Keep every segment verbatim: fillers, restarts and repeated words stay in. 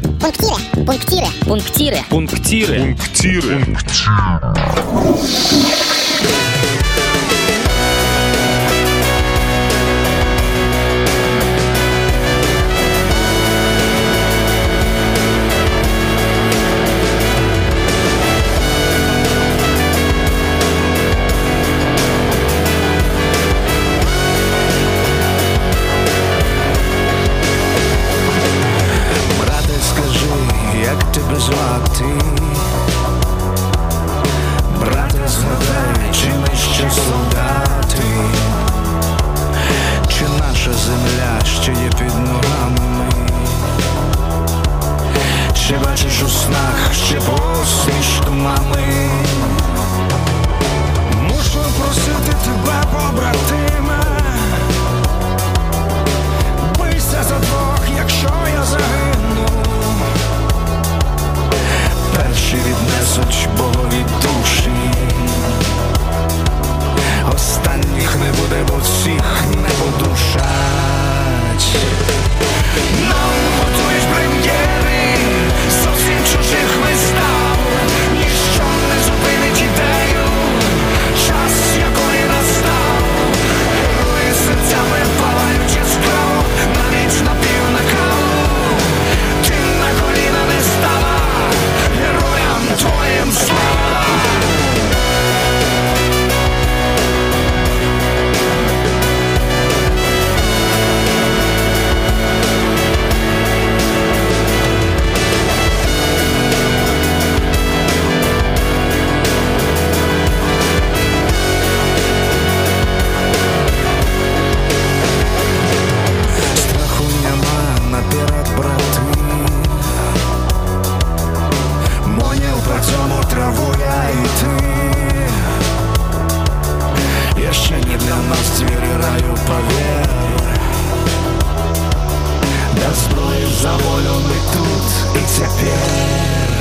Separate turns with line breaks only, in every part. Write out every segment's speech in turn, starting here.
Пунктиры. Пунктиры.
Пунктиры.
Пунктиры.
Пунктиры.
Брате, згадай, чи ми ще солдати, чи наша земля ще є під ногами, чи бачиш у снах ще посмішку мами. Мушу просити тебе, побратиме, бийся за двох, якщо я загину. Перші віднесуть Богові душі, останніх не буде, бо всіх не подушать. Нам готують прем'єри зовсім чужих вистав, ніщо не зупинить ідею, час якої настав. Герої серцями палають яскраво, на ніч напів на каву. Ти на коліна не стала, героям твоїм слава! Страху нема, наперед, брати. Понял, по цьому траву я і ти. Я ще не для нас двері раю, повір. До зброї за волю ми тут і тепер.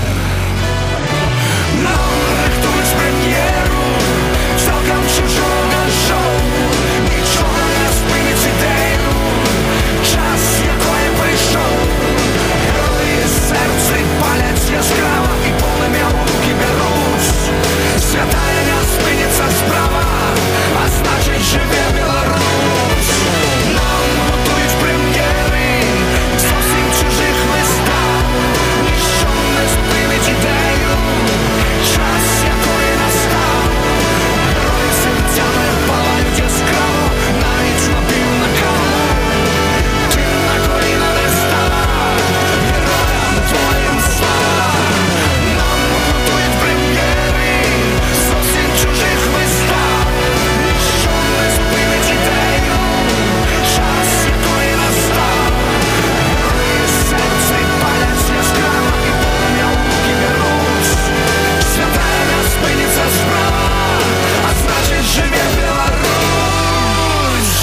Нам рихтують прем'єру цілком чужого шоу. Нічого не спинить ідею, час якої прийшов. Герої серце палять яскраво і полем'я в руки беруть. Святая не спиниться справа, а значить живе Білорусь. Нам готують прем'єри зовсім чужих вистав, ніщо не спинить ідею, час якої настав. Герої серцями палають яскраво, навіть напів на каву. Ти на коліна не стала, героям твоїм слава. Нам готують прем'єри зовсім чужих вистав, ніщо не спинить ідею, час якої настав. Герої серце палять яскраво і полум'я в руки беруть. Святая не спиниться справа, а значить живе Беларусь.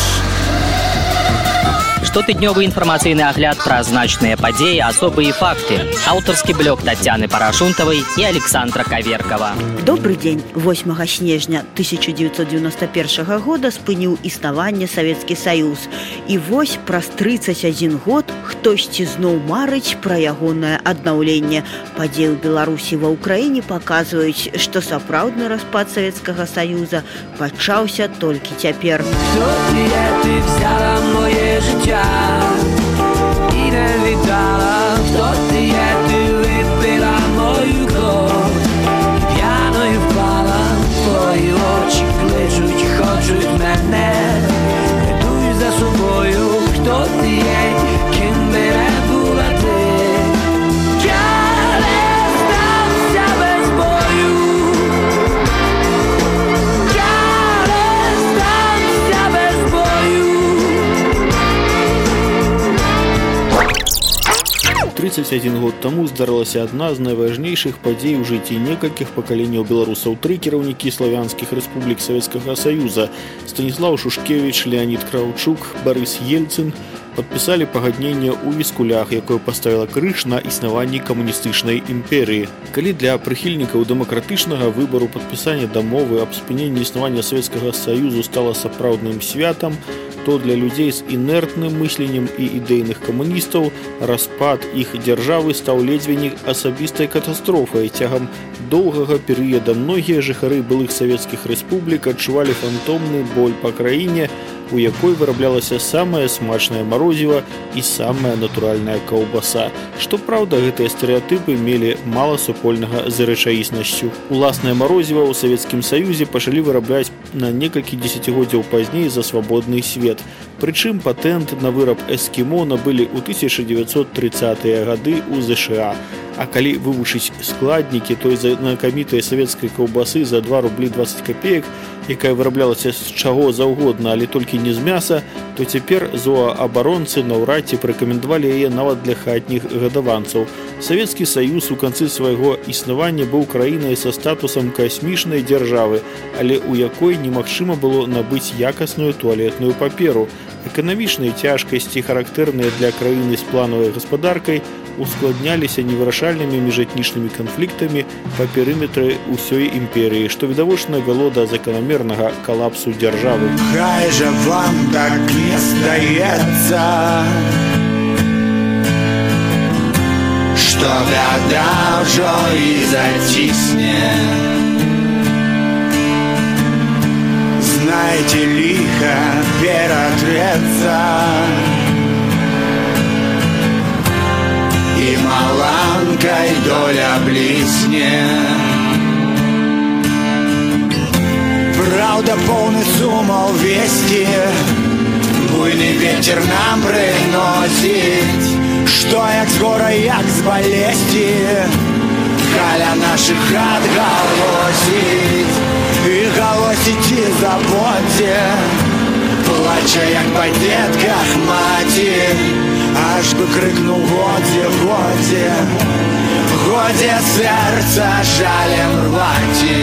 Штотыднёвы інфармацыйны агляд пра значныя падзеі, асобы і факты. Аўтарскі блог Тацяны Парашунтавай і Александра Каверкава.
Добрый дзень. восьмага снежня тысяча девятьсот девяносто первого года спыніў існаванне Савецкі Саюз. І вось праз тридцать один год хтосьці зноў марыць пра ягонае аднаўленне. Падзеі ў Беларусі ва ўкраіне паказваюць, што сапраўдны распад Савецкага Саюза пачаўся толькі цяпер.
Хто ти є, ти взяла моє життя і не віддала. Хто ти є, ти випила мою кров і п'яною впала. Твої очі кличуть, хочуть мене, ведуть за собою. Хто ти є, ким би не була ти. Я не здамся без бою. Я не здамся без бою.
тридцать один год таму здарылася адна з найважнейшых падзей у жыцці некалькіх пакаленняў беларусаў. Тры кіраўнікі славянскіх рэспублік Савецкага Саюза: Станіслаў Шушкевіч, Леонід Краўчук, Барыс Ельцын падпісалі пагадненне ў Віскулях, якое паставіла крыж на існаванні камуністычнай імперыі. Калі для прыхільнікаў дэмакратычнага выбару падпісання дамовы аб спыненні існавання Савецкага Саюзу стала сапраўдным святам, то для людзей з інертным мысленнем і ідэйных камуністаў распад іх дзяржавы стаў ледзьве не асабістай катастрофай. Цягам доўгага перыяда многія жыхары былых савецкіх рэспублік адчувалі фантомны боль па краіне, у якой выраблялася самае смачнае марозіва і самая натуральная каўбаса. Што праўда, гэтыя стэрэатыпы мелі мала супольнага з рэчаіснасцю. Уласнае марозіва ў Савецкім Саюзе пачалі вырабляць на некалькі дзесяцігоддзяў пазней за свабодны свет. Прычым патэнт на выраб эскімо набылі ў тысяча дзевяцьсот трыццатыя гады ў ЗША. А калі вывучыць складнікі той знакамітай савецкай каўбасы за два рублі дваццаць капеек, якая выраблялася з чаго заўгодна, але толькі не з мяса, то цяпер зооабаронцы наўрад ці парэкамендавалі яе нават для хатніх гадаванцаў. Савецкі Саюз у канцы свайго існавання быў краінай са статусам касмічнай дзяржавы, але ў якой немагчыма было набыць якасную туалетную паперу. Эканамічныя цяжкасці, характэрныя для краіны з планавай гаспадаркай, ускладняліся невырашальнымі міжэтнічнымі канфліктамі па перыметры ўсёй імперыі, што відавочна вяло да заканамернага калапсу дзяржавы.
Хай жа вам так не здаецца, што бяда ўжо і зацісне. Знайце, ліха ператрэцца, і маланкай доля блісне. Праўда, поўны сумаў весці, буйны вецер нам прыносіць, што як з гора, як з балесці, каля нашых хат галосіць, і галосіць і забодзе, плача як па дзетках маці, аж бы крыкнуў годзе, годзе, годзе сэрца жалем рваці.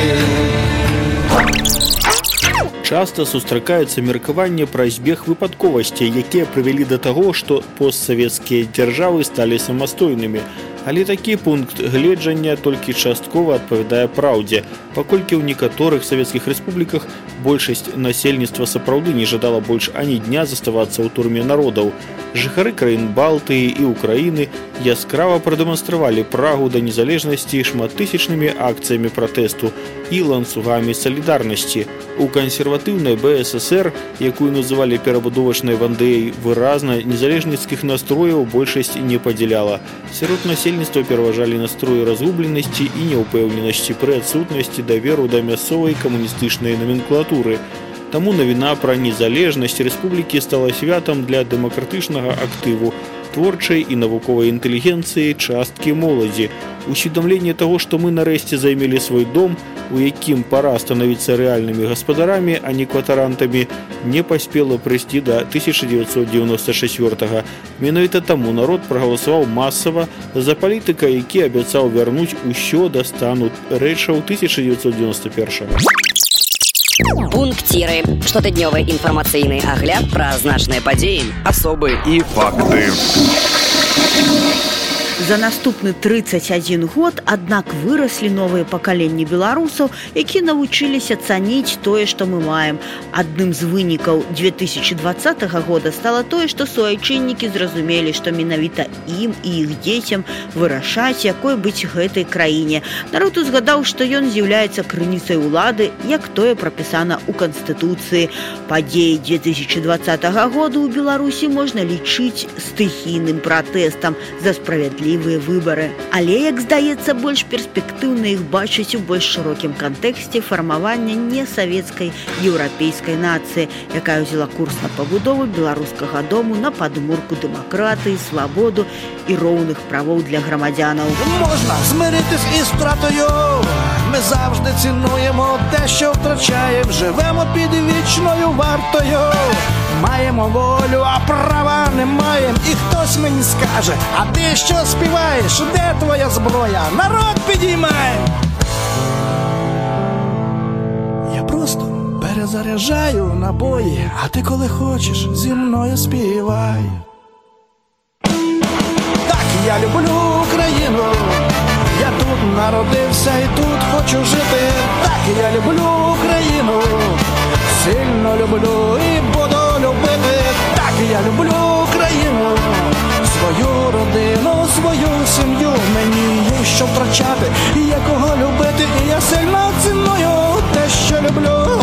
Часта сустракаецца меркаванне пра збег выпадковасцей, якія прывялі да таго, што постсавецкія дзяржавы сталі самастойнымі. Але такі пункт гледжання толькі часткова адпавядае праўдзе, паколькі ў некаторых савецкіх рэспубліках большасць насельніцтва сапраўды не жадала больш ані дня заставацца ў турме народаў. Жыхары краін Балтыі і Украіны яскрава прадэманстравалі прагу да незалежнасці шматтысячнымі акцыямі пратэсту і ланцугамі салідарнасці. У кансерватыўнай БССР, якую называлі перабудовачнай Вандэяй, выразна незалежніцкіх настрояў большасць не падзяляла. Сярод насельніцтва пераважалі настроі разгубленасці і няўпэўненасці пры адсутнасці даверу да мясцовай камуністычнай наменклатуры. Таму навіна пра незалежнасць рэспублікі стала святам для дэмакратычнага актыву, творчай і навуковай інтэлігенцыі часткі моладзі. Усведамленне таго, што мы нарэшце займелі свой дом, у якім пара станавіцца рэальнымі гаспадарамі, а не кватарантамі, не паспела прыйсці да тысяча дзевяцьсот дзевяноста чацвёртага. Менавіта таму народ прагаласаваў масава за палітыка, які абяцаў вярнуць усё да стану рэчаў тысяча дзевяцьсот дзевяноста першага.
Пунктиры. Штотыднёвы інфармацыйны агляд пра значныя падзеі, асобы і факты.
За наступны трыццаць адзін год, аднак, выраслі новыя пакаленні беларусаў, якія навучыліся цаніць тое, што мы маем. Адным з вынікаў две тысячи двадцатага года стала тое, што суайчыннікі зразумелі, што менавіта ім і іх дзецям вырашаць, якой быць гэтай краіне. Народ узгадаў, што ён з'яўляецца крыніцай улады, як тое прапісана ў Канстытуцыі. Падзеі две тысячи двадцатага года ў Беларусі можна лічыць стыхійным пратэстам за справядлівасць выбары. Але, як здаецца, больш перспектыўна іх бачыць у больш шырокім кантэксце фармавання несавецкай еўрапейскай нацыі, якая ўзяла курс на пабудову беларускага дому на падмурку дэмакратыі, свабоду і роўных правоў для грамадзянаў.
Можна змиритись із втратою. Ми завжди цінуємо те, що втрачаємо. Живемо під вічною вартою. Маємо волю, а права не маємо. І хтось мені скаже, а ти що співаєш? Де твоя зброя? Народ підіймай! Я просто перезаряджаю набої, а ти коли хочеш зі мною співай. я люблю Україну. Я тут народився і тут хочу жити. Так, я люблю Україну. Сильно люблю і буду любити. Так, я люблю Україну. Свою родину, свою сім'ю. Мені є що втрачати, і є кого любити. І я сильно ціную те, що люблю.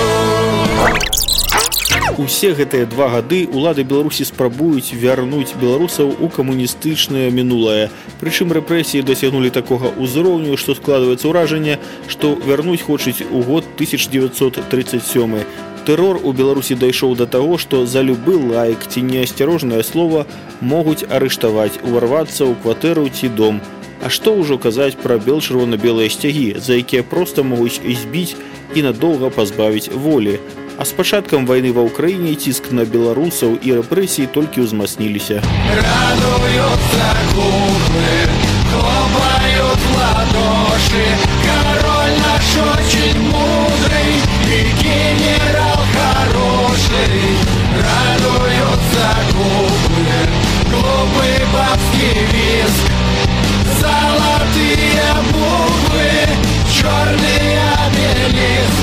Усе гэтыя два гады улады Беларусі спрабуюць вярнуць беларусаў у камуністычнае мінулае. Прычым рэпрэсіі дасягнулі такога ўзроўню, што складваецца ўражанне, што вярнуць хочуць у год тысяча дзевяцьсот тридцать сёмы. Тэрор у Беларусі дайшоў да таго, што за любы лайк ці неасцярожнае слова могуць арыштаваць, уварвацца ў кватэру ці дом. А што ўжо казаць пра бел-чырвона-белыя сцягі, за якія проста могуць збіць і надоўга пазбавіць волі. А з пачаткам вайны ва ўкраіне ціск на беларусаў і рэпрэсіі толькі ўзмацніліся.
Радуются куклы, хлопают в ладоши. Король наш очень мудрый и генерал хороший. Радуются куклы, глупый бабский визг. Золотые буквы, черный обелиск.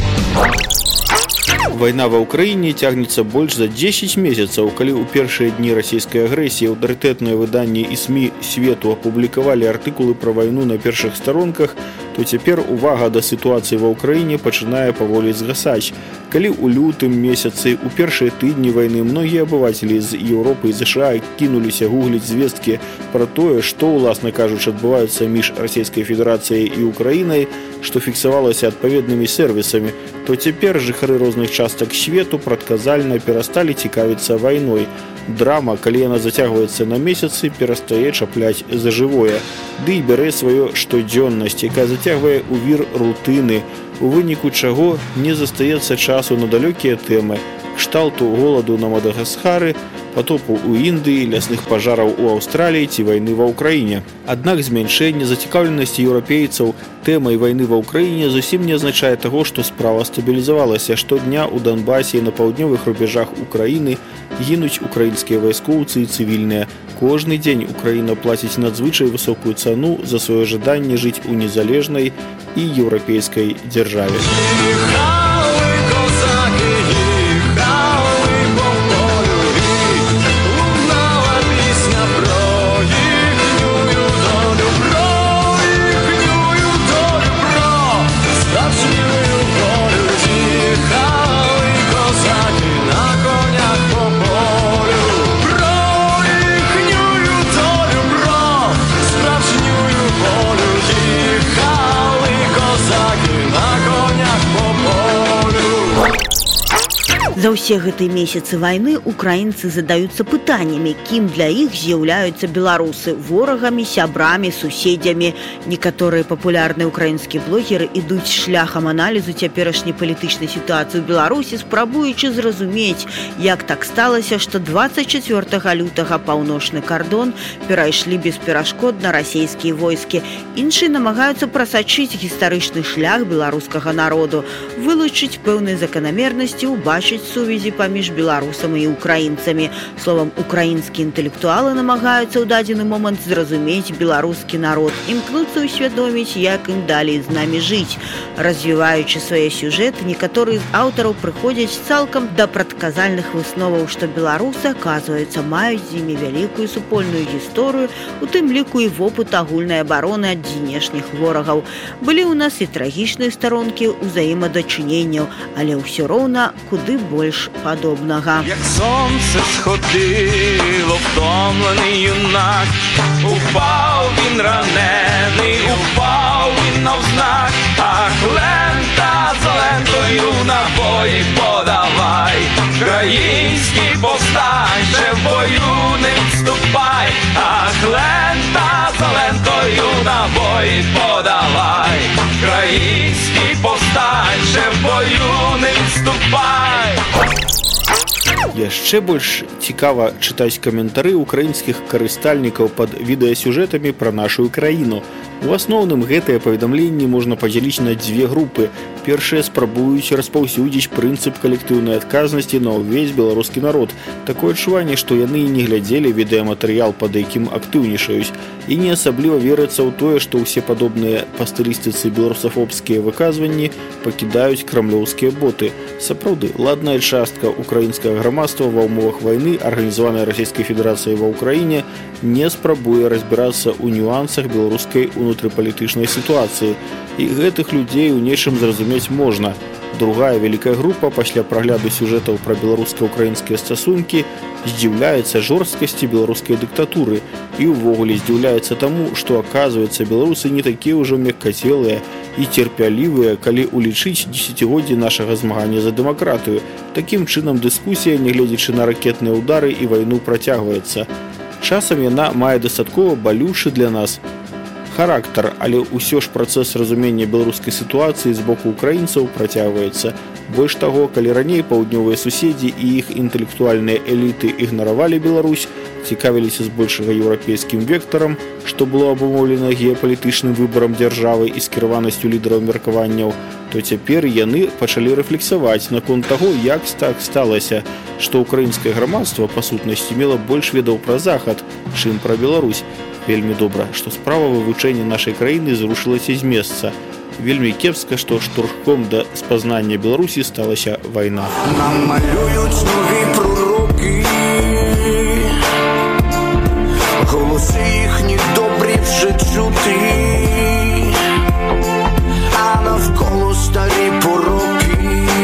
Вайна ва ўкраіне цягнецца больш за дзесяць месяцаў. Калі ў першыя дні расійскай агрэсіі аўтарытэтныя выданні і СМІ свету апублікавалі артыкулы пра вайну на першых старонках, то цяпер увага да сітуацыі ва ўкраіне пачынае паволі згасаць. Калі ў лютым месяцы у першыя тыдні вайны многія абывацелі з Еўропы і ЗША кінуліся гугліць звесткі пра тое, што, уласна кажучы, адбываецца між Расійскай Федэрацыяй і Украінай, што фіксавалася адпаведнымі сервісамі, то цяпер жыхары розных частак свету прадказальна перасталі цікавіцца вайной. Драма, калі яна зацягваецца на месяцы, перастае чапляць за жывое. Ды і бярэ сваё штодзённасць, якая зацягвае ў вір рутыны, у выніку чаго не застаецца часу на далёкія тэмы, кшталту голаду на Мадагаскары, потопу ў Індыі, лясных пажараў у Аўстраліі ці вайны ва ўкраіне. Аднак змяншэнне зацікаўленасці еўрапейцаў тэмай вайны ва ўкраіне зусім не азначае таго, што справа стабілізавалася. Штодня ў Донбасе і на паўднёвых рубежах Украіны гінуць украінскія вайскоўцы і цывільныя. Кожны дзень Украіна плаціць надзвычай высокую цану за сваё жаданне жыць у незалежнай і еўрапейскай дзяржаве.
За ўсе гэтыя месяцы вайны украінцы задаюцца пытаннямі, кім для іх з'яўляюцца беларусы – ворагамі, сябрамі, суседзямі. Некаторыя папулярныя украінскія блогеры ідуць шляхам аналізу цяперашняй палітычнай сітуацыі ў Беларусі, спрабуючы зразумець, як так сталася, што дваццаць чацвёртага лютага паўночны кардон перайшлі бесперашкодна расійскія войскі. Іншыя намагаюцца прасачыць гістарычны шлях беларускага народу, вылучыць пэўныя заканамернасці, убачыць сувязі паміж беларусам і украінцамі. Словам, украінскія інтэлектуалы намагаюцца ў дадзены момант зразумець беларускі народ, імкнуцца ўсвядоміць, як ім далей з намі жыць. Развіваючы свае сюжэты, некаторыя з аўтараў прыходзяць цалкам да прадказальных высноваў, што беларусы, аказваецца, маюць з імі вялікую супольную гісторыю, у тым ліку і вопыт агульнай абароны ад знешніх ворагаў. Былі ў нас і трагічныя старонкі ўзаемадачыненняў, але ўсё роўна куды больш падобнага.
Як сонце сходило, втомлений юнак, упав він ранений, упав він навзнак. Ах, лента з лентою набої подавай, український повстанче, в бою не відступай. Ах, лента з лентою набої подавай, український повстанче, в бою не відступай.
Яшчэ больш цікава чытаць каментары украінскіх карыстальнікаў пад відэасюжэтамі пра нашу краіну. У асноўным гэтыя паведамленні можна падзяліць на дзве групы. Першыя спрабуюць распаўсюдзіць прынцып калектыўнай адказнасці на ўвесь беларускі народ. Такое адчуванне, што яны не глядзелі відэаматэрыял, пад якім актыўнічаюць, і не асабліва верыцца ў тое, што ўсе падобныя па стылістыцы беларусафобскія выказванні пакідаюць крамлёўскія боты. Сапраўды, ладная частка украінскага грамадства ва ўмовах вайны, арганізаваная Расійскай Федэрацыяй ва ўкраіне, не спрабуе разбірацца ў нюансах беларускай унутрыпалітычнай сітуацыі. І гэтых людзей у нечым зразумець можна. Другая вялікая група пасля прагляду сюжэтаў пра беларуска-украінскія стасункі здзіўляецца жорсткасці беларускай дыктатуры і ўвогуле здзіўляецца таму, што, аказваецца, беларусы не такія ўжо мяккацелыя і церпялівыя, калі улічыць дзесяцігоддзі нашага змагання за дэмакратыю. Такім чынам дыскусія, нягледзячы на ракетныя ўдары і вайну, працягваецца. Часам яна мае дастаткова балючы для нас характар, але ўсё ж працэс разумення беларускай сітуацыі з боку украінцаў працягваецца. Больш таго, калі раней паўднёвыя суседзі і іх інтэлектуальныя эліты ігнаравалі Беларусь, цікавіліся збольшага еўрапейскім вектарам, што было абумоўлена геапалітычным выбарам дзяржавы і скіраванасцю лідараў меркаванняў, то цяпер яны пачалі рэфлексаваць наконт таго, як так сталася, што ўкраінскае грамадства, па сутнасці, мела больш ведаў пра Захад, чым пра Беларусь. Вельмі добра, што справа вывучэння нашай краіны зрушылася з месца. Вельмі кепска, што штурхом да спазнання Беларусі сталася вайна.
Нам малюють нові пророки, голоси їхні добрі вже чути, а навколо старі пороки,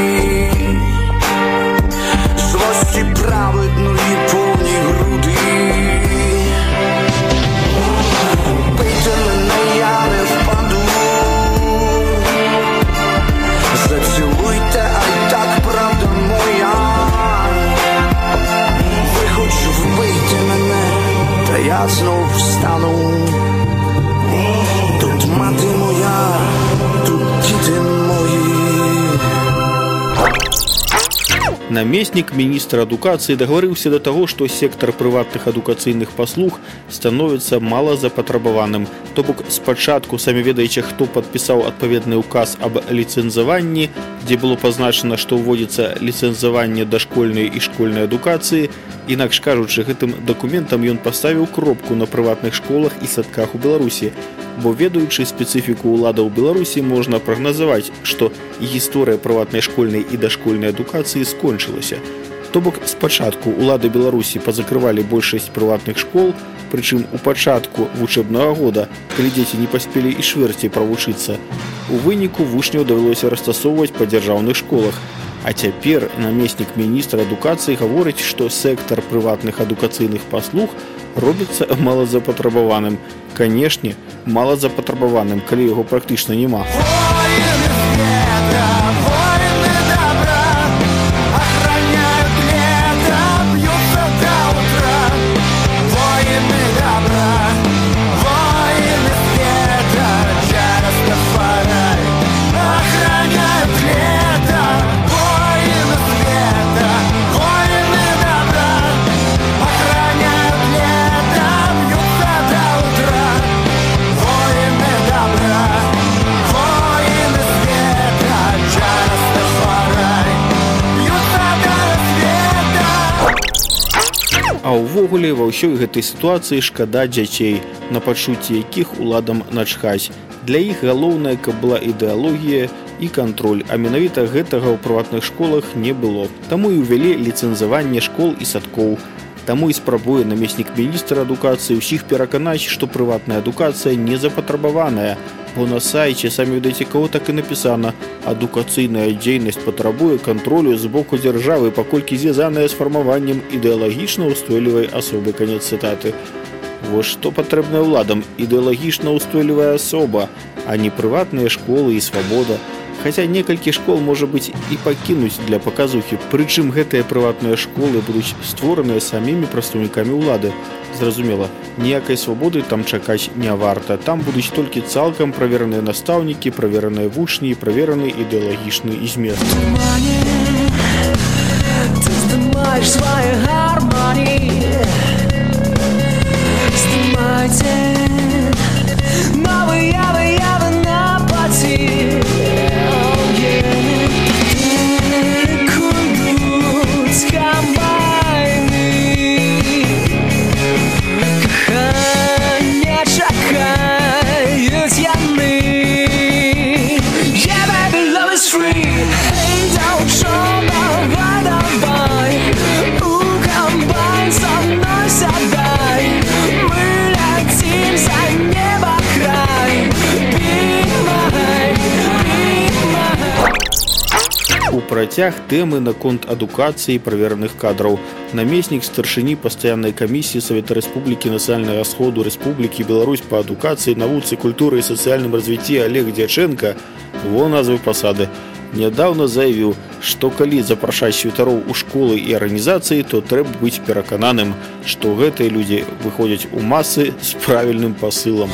злості праведної повні груди. Бийте мене, я не впаду, зацілуйте, а й так правда моя. Ви хоч вбийте мене, та я знов встану. Тут мати моя, тут діти мої.
Намеснік міністра адукацыі дагаварыўся да таго, што сектар прыватных адукацыйных паслуг становіцца малазапатрабаваным. То бок, спачатку самі ведаеце, хто падпісаў адпаведны ўказ аб ліцэнзаванні, дзе было пазначана, што ўводзіцца ліцэнзаванне дашкольнай і школьнай адукацыі. Інакш кажучы, гэтым дакументам ён паставіў кропку на прыватных школах і садках у Беларусі. Бо, ведаючы спецыфіку ўладаў Беларусі, можна прагназаваць, што гісторыя прыватнай школьнай і дашкольнай адукацыі скончылася. То бок, спачатку ўлады Беларусі пазакрывалі большасць прыватных школ, прычым у пачатку вучэбнага года, калі дзеці не паспелі і чвэрці правучыцца. У выніку вучняў давялося расстасоўваць па дзяржаўных школах. А цяпер намеснік міністра адукацыі гаворыць, што сектар прыватных адукацыйных паслуг робіцца малазапатрабаваным. Канешне, малазапатрабаваным, калі яго практычна няма. А ўвогуле, ва ўсёй гэтай сітуацыі шкада дзяцей, на пачуцці якіх уладам начхаць. Для іх галоўнае, каб была ідэалогія і кантроль, а менавіта гэтага ў прыватных школах не было. Таму і ўвялі ліцэнзаванне школ і садкоў. Таму і спрабуе намеснік міністра адукацыі ўсіх пераканаць, што прыватная адукацыя не запатрабаваная. Бо на сайце, самі ведаеце, каго так і напісана, адукацыйная дзейнасць патрабуе кантролю з боку дзяржавы, паколькі звязаная з фармаваннем ідэалагічна ўстойлівай асобы. Канец цытаты. Вось што патрэбна ўладам: ідэалагічна ўстойлівая асоба, а не прыватныя школы і свабода. Хаця некалькі школ, можа быць, і пакінуць для паказухі, прычым гэтыя прыватныя школы будуць створаныя самімі прадстаўнікамі ўлады. Зразумела, ніякай свабоды там чакаць не варта. Там будуць толькі цалкам правераныя настаўнікі, правераныя вучні і правераны ідэалагічны змест.
Ты здымаеш свае гармоніі, здымайце новыя выявы на паці. чакаюць яны. Yeah, baby, love is free. Hey, дзяўчона, давай, давай, у камбайн са мной сядай. Мы ляцім за неба край. Be mine, be mine.
У працяг тэмы наконт адукацыі і правераных кадраў. Намеснік старшыні пастаяннай камісіі Савета Рэспублікі Нацыянальнага сходу Рэспублікі Беларусь па адукацыі, навуцы, культуры і сацыяльным развіцці Олег Дячэнка, во назвы пасады, нядаўна заявіў, што калі запрашаць святароў у школы і арганізацыі, то трэба быць перакананым, што гэтыя людзі выходзяць у масы з правільным пасылам.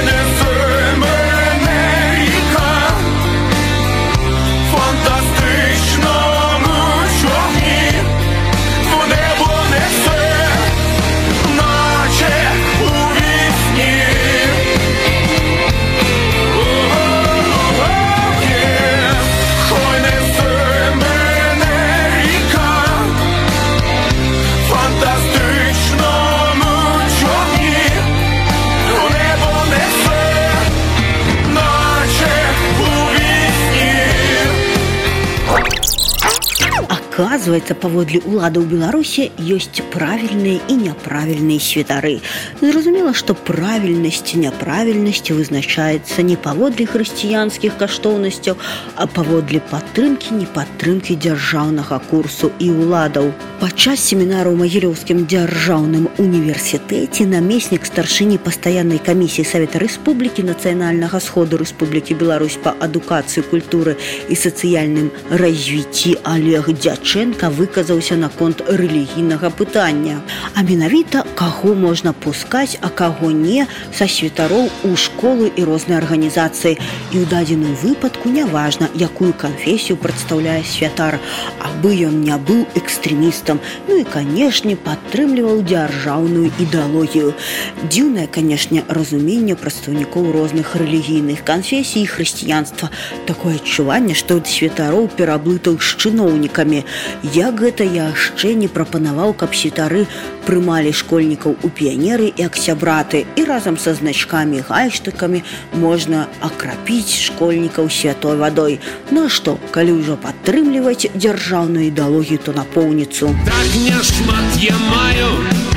Оказывается, паводле уладаў Беларусі ёсць правільныя і няправільныя святары. Зразумела, што правільнасць і няправільнасць вызначаецца не паводле хрысціянскіх каштоўнасцяў, а паводле падтрымкі непадтрымкі дзяржаўнага курсу і уладаў. Падчас семінару ў Магілёўскім дзяржаўным універсітэце намеснік старшыні пастаяннай камісіі Савета Рэспублікі Нацыянальнага сходу Рэспублікі Беларусь па адукацыі, культуры і сацыяльным развіцці Олег Дячэнка выказаўся наконт рэлігійнага пытання. А менавіта, каго можна пускаць, а каго не са святароў у школы і розныя арганізацыі. І ў дадзеным выпадку няважна, якую канфесію прадстаўляе святар, абы ён не быў экстрэмістам, ну і, канешне, падтрымліваў дзяржаўную ідэалогію. Дзіўнае, канешне, разуменне прадстаўнікоў розных рэлігійных канфесій і хрысціянства. Такое адчуванне, што ад святароў пераблытаў з чыноўнікамі. Як гэта яшчэ не прапанаваў, каб святары прымалі школьнікаў у піянеры і аксябраты, і разам са значкамі і гальштыкамі можна акрапіць школьнікаў святой вадой. Ну а што, калі ўжо падтрымліваць дзяржаўную ідэалогію, то напоўніцу.
Так не шмат я маю,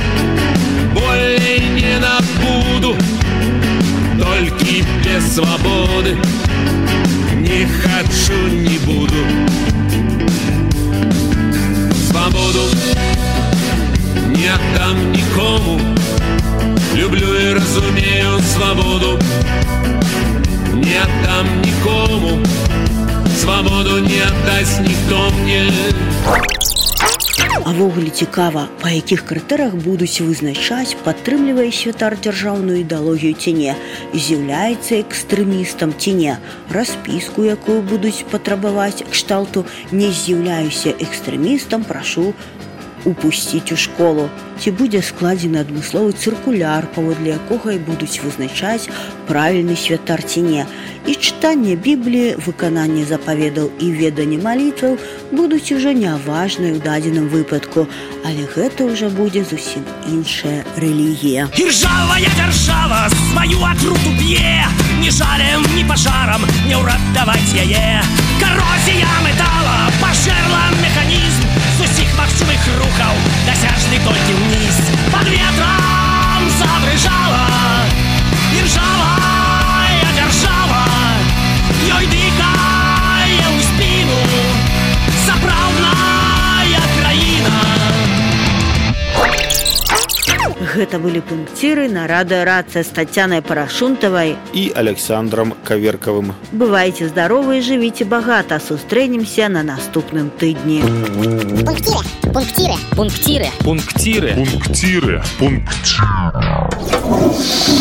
болей не набуду, толькі без свабоды не хачу, не буду. Свободу не отдам никому, люблю и разумею свободу. Не отдам никому, свободу не отдаст никто мне.
А ввогуле цікава, па якіх крытэрыях будуць вызначаць, падтрымлівае святар дзяржаўную ідэалогію ці не, з'яўляецца экстрэмістам ці не, распіску, якую будуць патрабаваць кшталту «не з'яўляюся экстрэмістам, прашу упусціць у школу». Ці будзе складзены адмысловы цыркуляр, паводле якога і будуць вызначаць, правільны святар ці не. І чытанне Бібліі, выкананне запаведаў і веданне малітваў будуць ужо няважныя ў дадзеным выпадку, але гэта ўжо будзе зусім іншая рэлігія.
Іржавая дзяржава сваю атруту п'е, ні жалем, ні пажарам не ўратаваць яе. Карозія метала пажэрла механізм з усіх магчымых рухаў, дасяжны толькі ўніз. Пад ветрам забрыжала іржавая дзяржава, ёй дыхае ў спіну сапраўдная краіна.
Гэта былі пункціры на радыёрацыя з Тацянай Парашунтавай
і Александром Каверкавым.
Бывайце здаровы і жывіце багата. Сустрэнемся на наступным тыдні.
Пунктиры. Пунктиры.
Пунктиры. Пунктиры. Пунктиры. Пунктиры.